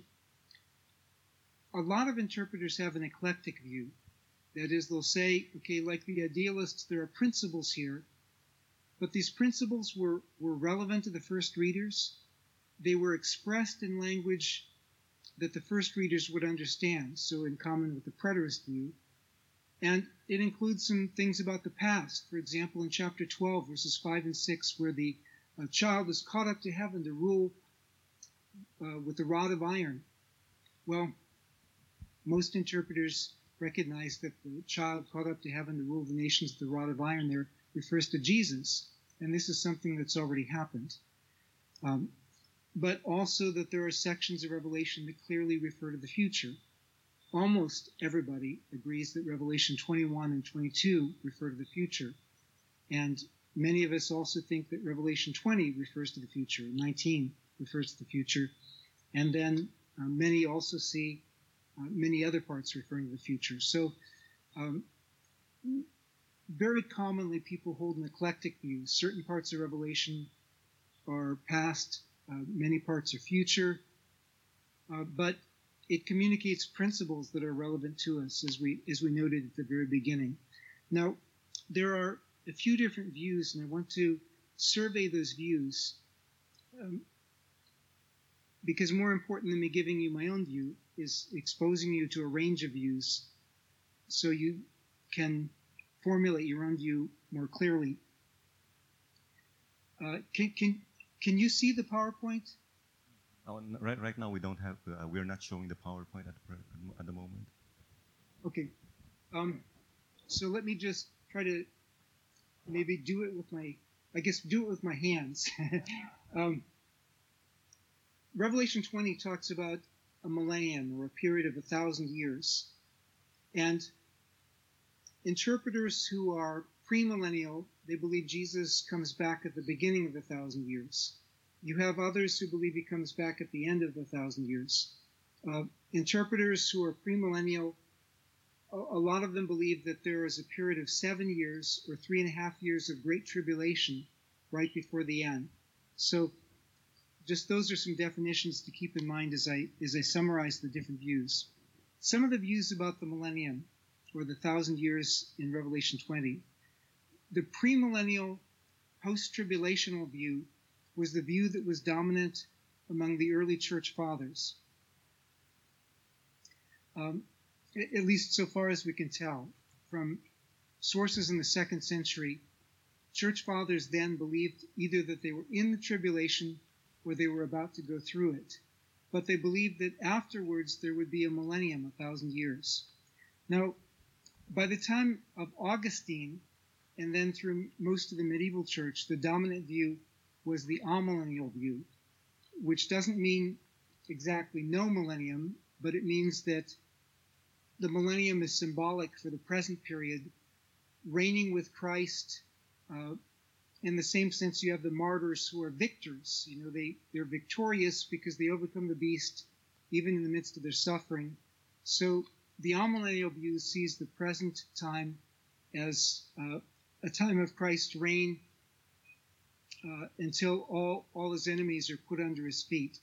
Speaker 3: A lot of interpreters have an eclectic view. That is, they'll say, okay, like the idealists, there are principles here, but these principles were, were relevant to the first readers. They were expressed in language that the first readers would understand, so in common with the preterist view. And it includes some things about the past. For example, in chapter twelve, verses five and six, where the uh, child is caught up to heaven to rule uh, with the rod of iron. Well, most interpreters recognize that the child caught up to heaven to rule the nations with the rod of iron there refers to Jesus, and this is something that's already happened. Um, but also that there are sections of Revelation that clearly refer to the future. Almost everybody agrees that Revelation twenty-one and twenty-two refer to the future. And many of us also think that Revelation twenty refers to the future, nineteen refers to the future. And then uh, many also see uh, many other parts referring to the future. So um, very commonly people hold an eclectic view. Certain parts of Revelation are past, uh, many parts are future, uh, but it communicates principles that are relevant to us, as we as we noted at the very beginning. Now, there are a few different views, and I want to survey those views, um, because more important than me giving you my own view is exposing you to a range of views so you can formulate your own view more clearly. Uh, can, can, can you see the PowerPoint?
Speaker 2: Oh, n- right, right now we don't have. Uh, we're not showing the PowerPoint at the, pre- at the moment.
Speaker 3: Okay. Um, so let me just try to maybe do it with my, I guess, do it with my hands. um, Revelation twenty talks about a millennium, or a period of a thousand years. And interpreters who are premillennial, they believe Jesus comes back at the beginning of the thousand years. You have others who believe he comes back at the end of the thousand years. Uh, interpreters who are premillennial, a, a lot of them believe that there is a period of seven years or three and a half years of great tribulation right before the end. So just those are some definitions to keep in mind as I as I summarize the different views. Some of the views about the millennium, or the thousand years in Revelation twenty. The premillennial, post-tribulational view was the view that was dominant among the early church fathers, um, at least so far as we can tell. From sources in the second century, church fathers then believed either that they were in the tribulation or they were about to go through it. But they believed that afterwards there would be a millennium, a thousand years. Now, by the time of Augustine, and then through most of the medieval church, the dominant view was the amillennial view, which doesn't mean exactly no millennium, but it means that the millennium is symbolic for the present period, reigning with Christ. Uh, in the same sense, you have the martyrs who are victors. You know, they, they're victorious because they overcome the beast, even in the midst of their suffering. So the amillennial view sees the present time as uh, a time of Christ's reign uh, until all, all his enemies are put under his feet.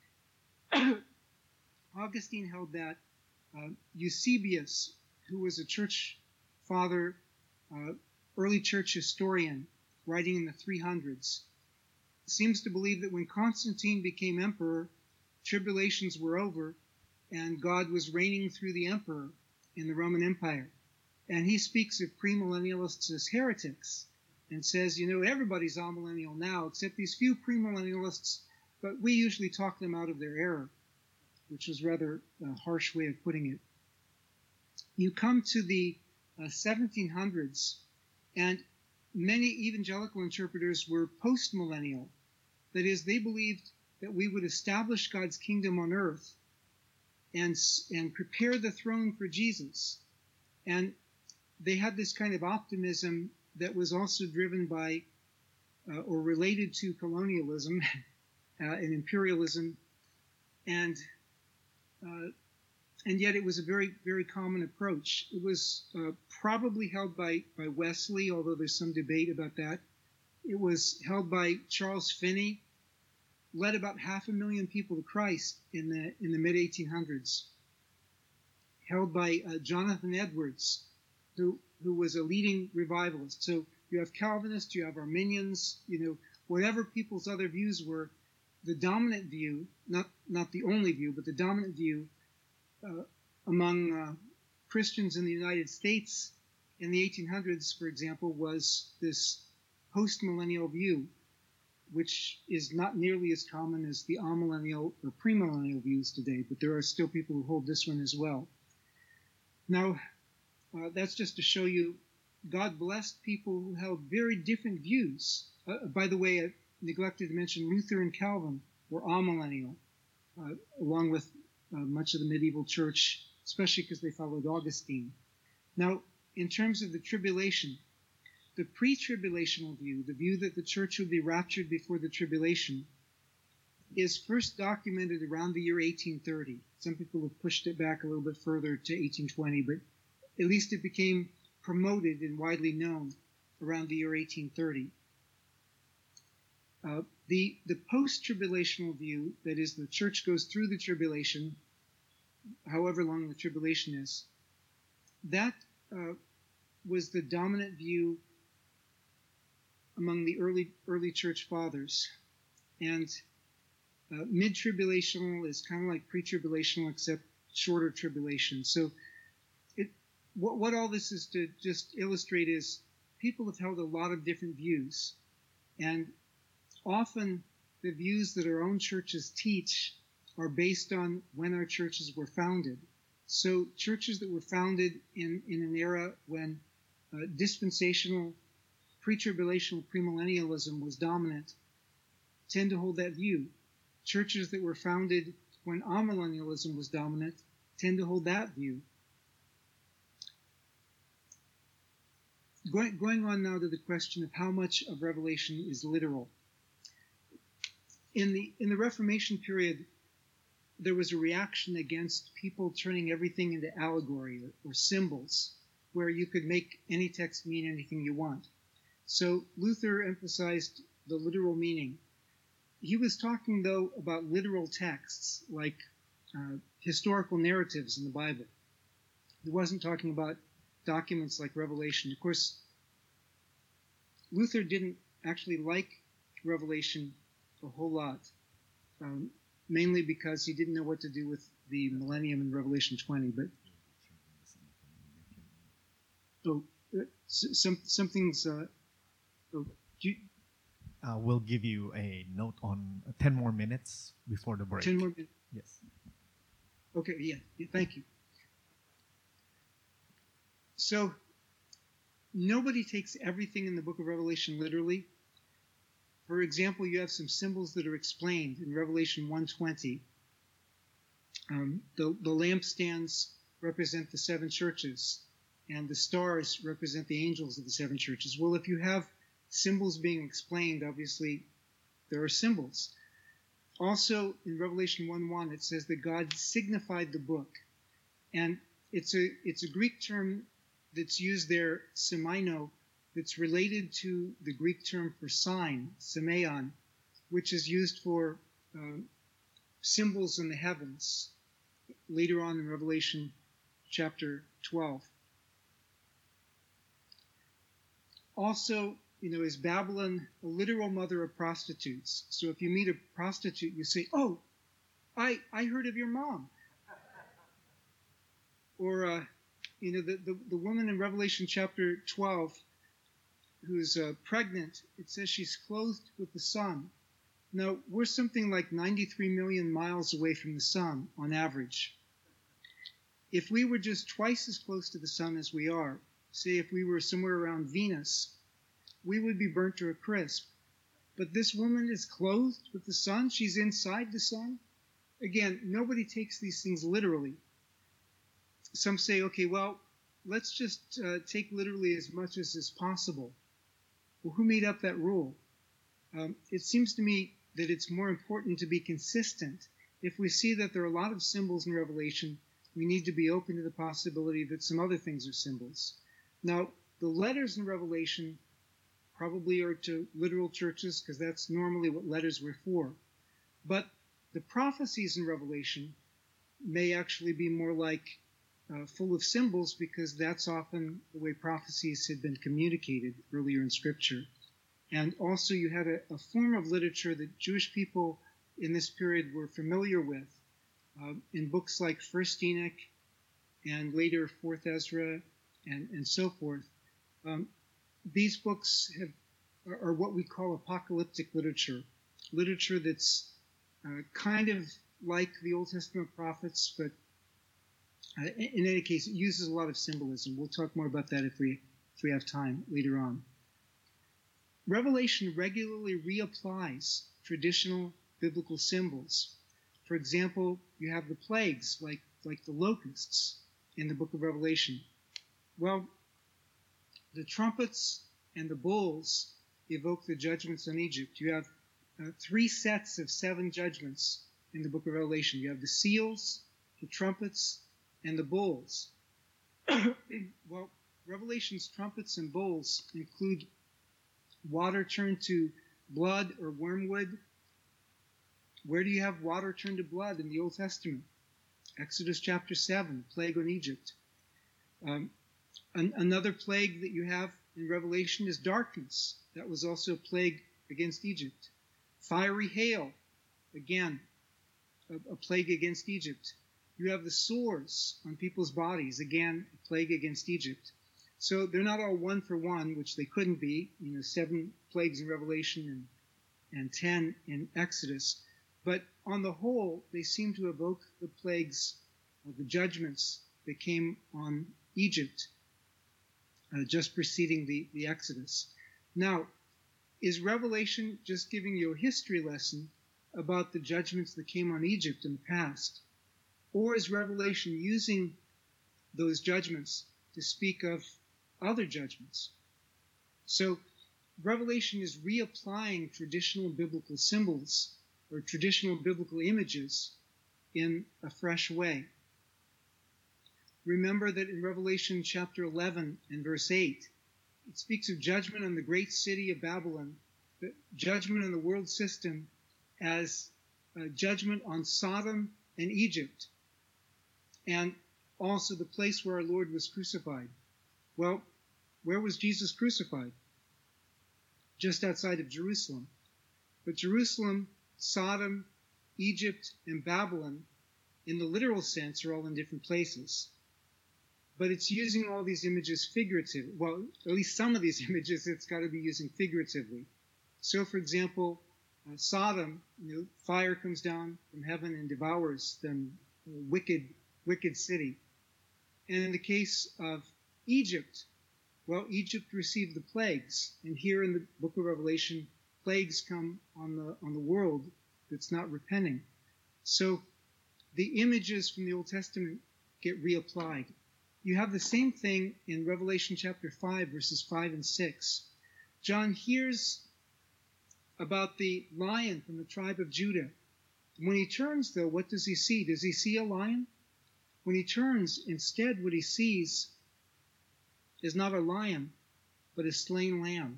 Speaker 3: Augustine held that. Uh, Eusebius, who was a church father, uh, early church historian, writing in the three hundreds, seems to believe that when Constantine became emperor, tribulations were over, and God was reigning through the emperor in the Roman Empire. And he speaks of premillennialists as heretics and says, you know, everybody's amillennial now except these few premillennialists, but we usually talk them out of their error, which was rather a harsh way of putting it. You come to the uh, seventeen hundreds, and many evangelical interpreters were post-millennial. That is, they believed that we would establish God's kingdom on earth and, and prepare the throne for Jesus. And they had this kind of optimism that was also driven by uh, or related to colonialism uh, and imperialism, and uh, and yet it was a very, very common approach. It was uh, probably held by, by Wesley, although there's some debate about that. It was held by Charles Finney, led about half a million people to Christ in the in the mid eighteen hundreds. Held by uh, Jonathan Edwards, who who was a leading revivalist. So you have Calvinists, you have Arminians, you know, whatever people's other views were, the dominant view, not not the only view, but the dominant view uh, among uh, Christians in the United States in the eighteen hundreds, for example, was this post-millennial view, which is not nearly as common as the amillennial or premillennial views today, but there are still people who hold this one as well. Now, uh, that's just to show you God blessed people who held very different views. Uh, by the way, I neglected to mention Luther and Calvin were amillennial, uh, along with uh, much of the medieval church, especially because they followed Augustine. Now, in terms of the tribulation, the pre-tribulational view, the view that the church would be raptured before the tribulation, is first documented around the year eighteen thirty. Some people have pushed it back a little bit further to eighteen twenty, but at least it became promoted and widely known around the year eighteen thirty. Uh, the, the post-tribulational view, that is, the church goes through the tribulation, however long the tribulation is, that uh, was the dominant view among the early early church fathers. And uh, mid-tribulational is kind of like pre-tribulational, except shorter tribulation. So it, what, what all this is to just illustrate is people have held a lot of different views. And often the views that our own churches teach are based on when our churches were founded. So churches that were founded in, in an era when uh, dispensational, pre-tribulational premillennialism was dominant tend to hold that view. Churches that were founded when amillennialism was dominant tend to hold that view. Going, going on now to the question of how much of Revelation is literal. In the in the Reformation period, there was a reaction against people turning everything into allegory or, or symbols, where you could make any text mean anything you want. So Luther emphasized the literal meaning. He was talking, though, about literal texts, like uh, historical narratives in the Bible. He wasn't talking about documents like Revelation. Of course, Luther didn't actually like Revelation a whole lot, um, mainly because he didn't know what to do with the millennium in Revelation twenty. But oh, uh, some something's. Uh, oh, do you,
Speaker 1: Uh, we'll give you a note on uh, ten more minutes before the break.
Speaker 3: ten more minutes.
Speaker 1: Yes.
Speaker 3: Okay. Yeah, yeah. Thank you. So nobody takes everything in the book of Revelation literally. For example, you have some symbols that are explained in Revelation one twenty. Um, the, the lampstands represent the seven churches, and the stars represent the angels of the seven churches. Well, if you have symbols being explained, obviously there are symbols. Also, in Revelation one one, it says that God signified the book. And it's a, it's a Greek term that's used there, semino, that's related to the Greek term for sign, semeion, which is used for uh, symbols in the heavens later on in Revelation chapter twelve. Also, you know, is Babylon a literal mother of prostitutes? So if you meet a prostitute, you say, "Oh, I I heard of your mom." Or, uh, you know, the, the, the woman in Revelation chapter twelve who's uh, pregnant, it says she's clothed with the sun. Now, we're something like ninety-three million miles away from the sun on average. If we were just twice as close to the sun as we are, say if we were somewhere around Venus, we would be burnt to a crisp. But this woman is clothed with the sun. She's inside the sun. Again, nobody takes these things literally. Some say, okay, well, let's just uh, take literally as much as is possible. Well, who made up that rule? Um, it seems to me that it's more important to be consistent. If we see that there are a lot of symbols in Revelation, we need to be open to the possibility that some other things are symbols. Now, the letters in Revelation probably are to literal churches, because that's normally what letters were for. But the prophecies in Revelation may actually be more like uh, full of symbols, because that's often the way prophecies had been communicated earlier in Scripture. And also you had a, a form of literature that Jewish people in this period were familiar with, uh, in books like First Enoch and later Fourth Ezra and, and so forth. Um, these books have, are, are what we call apocalyptic literature, literature that's uh, kind of like the Old Testament prophets, but uh, in, in any case, it uses a lot of symbolism. We'll talk more about that if we if we have time later on. Revelation regularly reapplies traditional biblical symbols. For example, you have the plagues, like, like the locusts in the book of Revelation. Well, the trumpets and the bowls evoke the judgments on Egypt. You have uh, three sets of seven judgments in the book of Revelation. You have the seals, the trumpets, and the bowls. Well, Revelation's trumpets and bowls include water turned to blood or wormwood. Where do you have water turned to blood in the Old Testament? Exodus chapter seven, plague on Egypt. Um, an, another plague that you have in Revelation is darkness. That was also a plague against Egypt. Fiery hail, again, a, a plague against Egypt. You have the sores on people's bodies, again, a plague against Egypt. So they're not all one for one, which they couldn't be, you know, seven plagues in Revelation and, and ten in Exodus. But on the whole, they seem to evoke the plagues or the judgments that came on Egypt uh, just preceding the, the Exodus. Now, is Revelation just giving you a history lesson about the judgments that came on Egypt in the past? Or is Revelation using those judgments to speak of other judgments? So Revelation is reapplying traditional biblical symbols or traditional biblical images in a fresh way. Remember that in Revelation chapter eleven and verse eight, it speaks of judgment on the great city of Babylon, the judgment on the world system as a judgment on Sodom and Egypt, and also the place where our Lord was crucified. Well, where was Jesus crucified? Just outside of Jerusalem. But Jerusalem, Sodom, Egypt, and Babylon, in the literal sense, are all in different places. But it's using all these images figuratively. Well, at least some of these images it's got to be using figuratively. So, for example, uh, Sodom, you know, fire comes down from heaven and devours them, a wicked, wicked city. And in the case of Egypt, well, Egypt received the plagues, and here in the book of Revelation, plagues come on the on the world that's not repenting. So the images from the Old Testament get reapplied. You have the same thing in Revelation chapter five, verses five and six. John hears about the lion from the tribe of Judah. When he turns, though, what does he see? Does he see a lion? When he turns, instead what he sees is not a lion, but a slain lamb.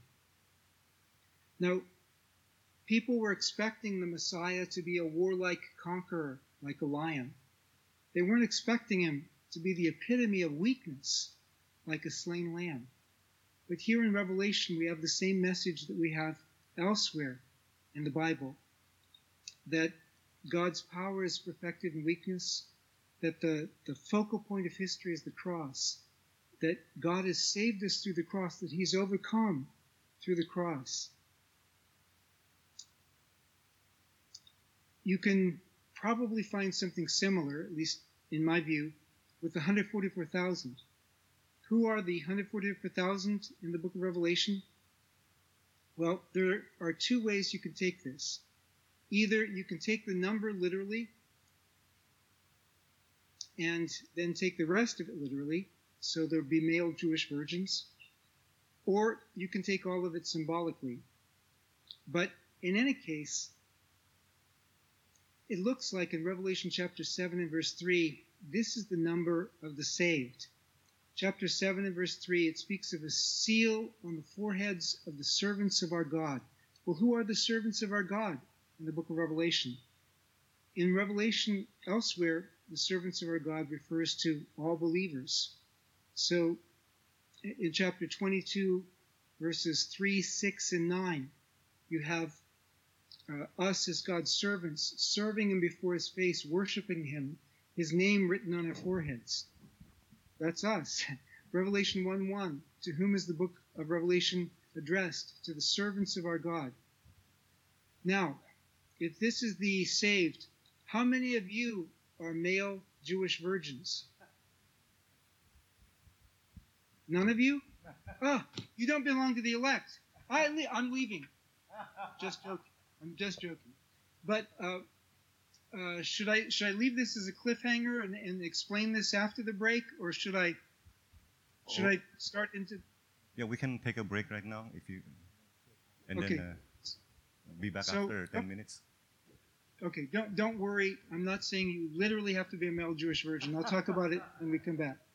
Speaker 3: Now, people were expecting the Messiah to be a warlike conqueror, like a lion. They weren't expecting him to be the epitome of weakness, like a slain lamb. But here in Revelation, we have the same message that we have elsewhere in the Bible, that God's power is perfected in weakness, that the, the focal point of history is the cross, that God has saved us through the cross, that he's overcome through the cross. You can probably find something similar, at least in my view, with the one hundred forty-four thousand. Who are the one hundred forty-four thousand in the book of Revelation? Well, there are two ways you can take this. Either you can take the number literally and then take the rest of it literally, so there would be male Jewish virgins, or you can take all of it symbolically. But in any case, it looks like in Revelation chapter seven and verse three, this is the number of the saved. Chapter seven and verse three, it speaks of a seal on the foreheads of the servants of our God. Well, who are the servants of our God in the book of Revelation? In Revelation elsewhere, the servants of our God refers to all believers. So in chapter twenty-two, verses three, six, and nine, you have uh, us as God's servants serving him before his face, worshiping him, his name written on our foreheads. That's us. Revelation one one, to whom is the book of Revelation addressed? To the servants of our God. Now, if this is the saved, how many of you are male Jewish virgins? None of you? Oh, you don't belong to the elect. I le- I'm leaving. Just joking. I'm just joking. But uh, uh, should I should I leave this as a cliffhanger and, and explain this after the break, or should I should
Speaker 2: Oh.
Speaker 3: I start into?
Speaker 2: Yeah, we can take a break right now if you, and
Speaker 3: Okay.
Speaker 2: then uh, be back
Speaker 3: So-
Speaker 2: after ten minutes.
Speaker 3: Okay, don't don't worry. I'm not saying you literally have to be a male Jewish virgin. I'll talk about it when we come back.